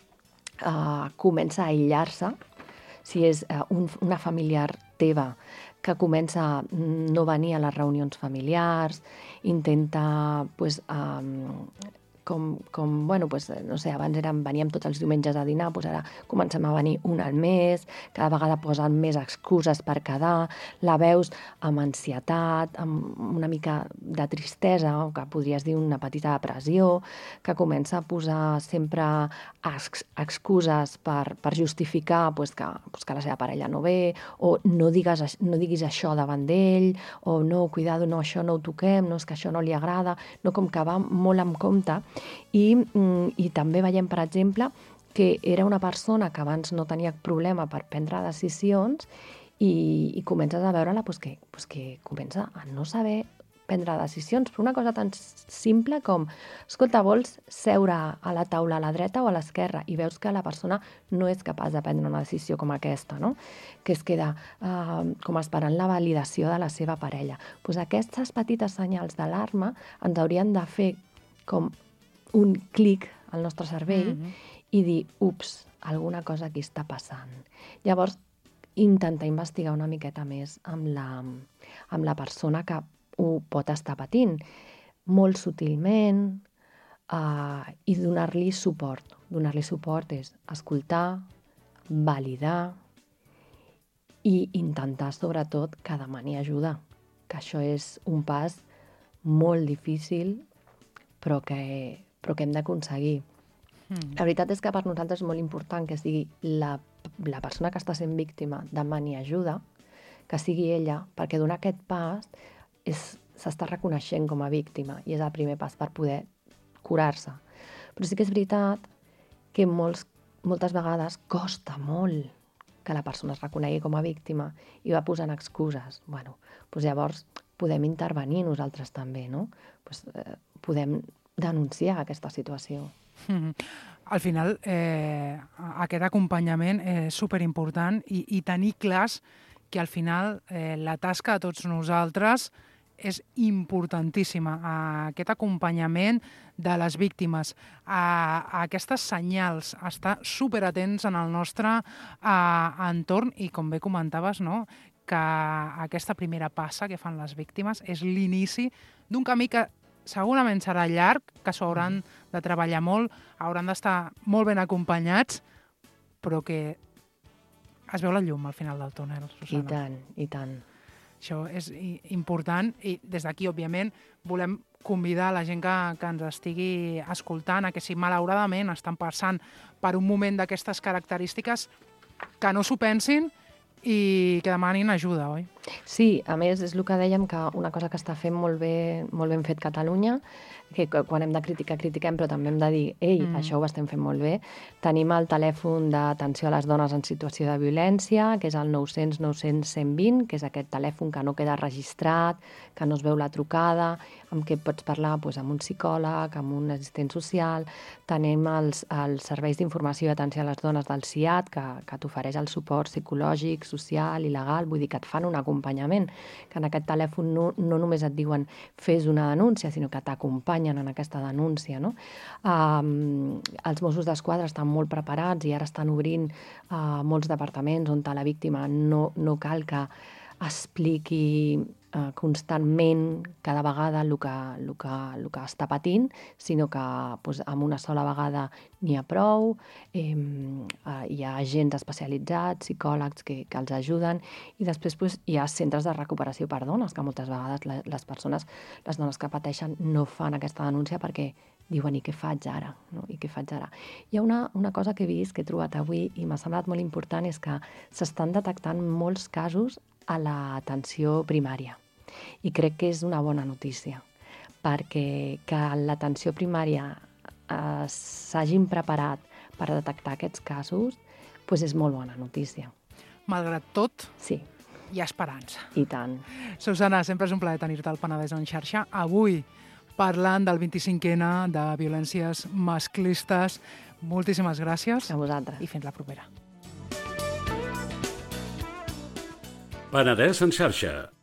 uh, comença a aïllar-se, si és uh, un, una familiar teva que comença a no venir a les reunions familiars, intenta pues, um, com, com, bueno, pues, no sé, abans érem, veníem tots els diumenges a dinar, pues ara comencem a venir un al mes, cada vegada posen més excuses per quedar, la veus amb ansietat, amb una mica de tristesa, o que podries dir una petita depressió, que comença a posar sempre ex excuses per, per justificar pues, que, pues, que la seva parella no ve, o no digues, no diguis això davant d'ell, o no, cuidado, no, això no ho toquem, no, és que això no li agrada, no, com que va molt en compte. I, i també veiem, per exemple, que era una persona que abans no tenia problema per prendre decisions i, i comences a veure-la pues, que, pues, que comença a no saber prendre decisions per una cosa tan simple com escolta, vols seure a la taula a la dreta o a l'esquerra? I veus que la persona no és capaç de prendre una decisió com aquesta, no? Que es queda uh, com esperant la validació de la seva parella. Pues aquestes petites senyals d'alarma ens haurien de fer com un clic al nostre cervell mm-hmm. i dir, ups, alguna cosa aquí està passant. Llavors, intentar investigar una miqueta més amb la, amb la persona que ho pot estar patint, molt sutilment, uh, i donar-li suport. Donar-li suport és escoltar, validar i intentar, sobretot, que demani ajuda, que això és un pas molt difícil, però que però que hem d'aconseguir. Mm. La veritat és que per nosaltres és molt important que sigui la, la persona que està sent víctima demani ajuda, que sigui ella, perquè donar aquest pas s'està reconeixent com a víctima i és el primer pas per poder curar-se. Però sí que és veritat que molts, moltes vegades costa molt que la persona es reconegui com a víctima i va posant excuses. Bueno, doncs llavors podem intervenir nosaltres també, no? pues, eh, podem denunciar aquesta situació. Mm-hmm. Al final, eh, aquest acompanyament és superimportant i, i tenir clars que al final eh, la tasca de tots nosaltres és importantíssima. Aquest acompanyament de les víctimes, a, a aquestes senyals, estar superatents en el nostre a, entorn i, com bé comentaves, no?, que aquesta primera passa que fan les víctimes és l'inici d'un camí que segurament serà llarg, que s'ho hauran de treballar molt, hauran d'estar molt ben acompanyats, però que es veu la llum al final del túnel, Susana. I tant, i tant. Això és important i des d'aquí, òbviament, volem convidar la gent que, que ens estigui escoltant a que si malauradament estan passant per un moment d'aquestes característiques, que no s'ho pensin i que demanin ajuda, oi? Sí, a més, és el que dèiem, que una cosa que està fent molt bé, molt ben fet Catalunya, que quan hem de criticar, critiquem, però també hem de dir, ei, mm. això ho estem fent molt bé. Tenim el telèfon d'atenció a les dones en situació de violència, que és el nou cents nou cents cent vint, que és aquest telèfon que no queda registrat, que no es veu la trucada, amb què pots parlar doncs, amb un psicòleg, amb un assistent social. Tenim els, els serveis d'informació i atenció a les dones del C I A T, que, que t'ofereix el suport psicològic, social i legal, vull dir que et fan un acompanyament, que en aquest telèfon no, no només et diuen fes una denúncia, sinó que t'acompanyen en aquesta denúncia. No? Um, els Mossos d'Esquadra estan molt preparats i ara estan obrint uh, molts departaments on la víctima no, no cal que expliqui uh, constantment cada vegada el que, el que, el que està patint, sinó que pues, amb una sola vegada n'hi ha prou, eh, uh, hi ha agents especialitzats, psicòlegs que, que els ajuden, i després pues, hi ha centres de recuperació per dones, que moltes vegades les, les persones, les dones que pateixen no fan aquesta denúncia perquè diuen, i què faig ara? No? I què faig ara? Hi ha una, una cosa que he vist, que he trobat avui, i m'ha semblat molt important, és que s'estan detectant molts casos a l'atenció primària. I crec que és una bona notícia, perquè que l'atenció primària eh, s'hagin preparat per detectar aquests casos, doncs és molt bona notícia. Malgrat tot, sí, hi ha esperança. I tant. Susana, sempre és un plaer tenir-te al Penedès en xarxa. Avui, parlant del vint-i-cinquè de violències masclistes. Moltíssimes gràcies. A vosaltres. I fins la propera. Penedès en xarxa.